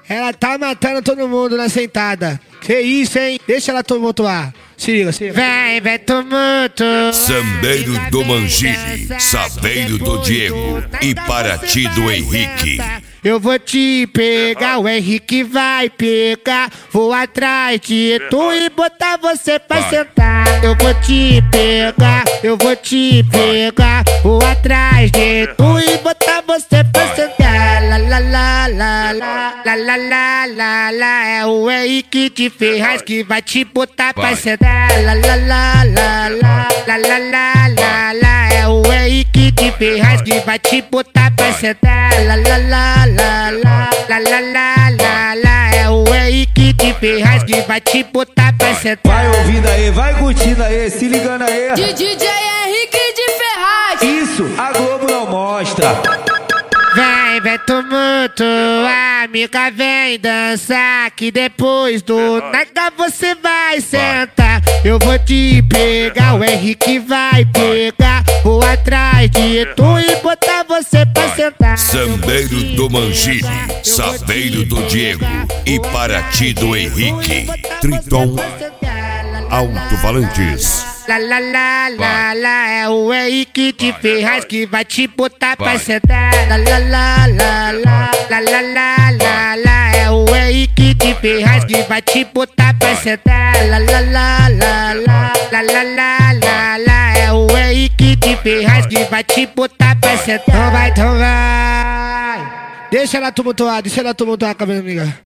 Ela tá matando todo mundo na sentada. Que isso, hein? Deixa ela tumultuar. Se liga, se liga. Vem tumulto. Sambeiro do Mangini, Saveiro do Diego e Paraty do Henrique. Eu vou te pegar, o Henrique vai pegar. Vou atrás de tu e botar você pra sentar. Eu vou te pegar, eu vou te pegar. Vou atrás de tu e botar você pra sentar. La la la la la la la la la la. É o Henrique de Ferraz que vai te botar pra sentar. La la la la la la la la la la. É o Henrique de Ferraz que vai te botar pra sentar. La la la la la la la la la la. É o Henrique de Ferraz que vai te botar pra sentar. Vai ouvindo aí, vai curtindo aí, se ligando aí. DJ Henrique de Ferraz. Isso, a Globo não mostra. Vem tumulto, amiga, vem dançar. Que depois do nada você vai sentar. Eu vou te pegar, o Henrique vai pegar. Vou atrás de tu e botar você pra sentar. Sambeiro do Mangini, Saveiro do Diego e Paraty do Henrique. Triton Alto-Falantes. La la la la la. É o Henrique de Ferraz que vai te botar pra sentar. La la la la la la la la la la. É o Henrique de Ferraz que vai te botar pra sentar. La la la la la la la la la la. É o Henrique de Ferraz que vai te botar pra sentar. Então vai. Deixa ela tumultuar com a minha amiga.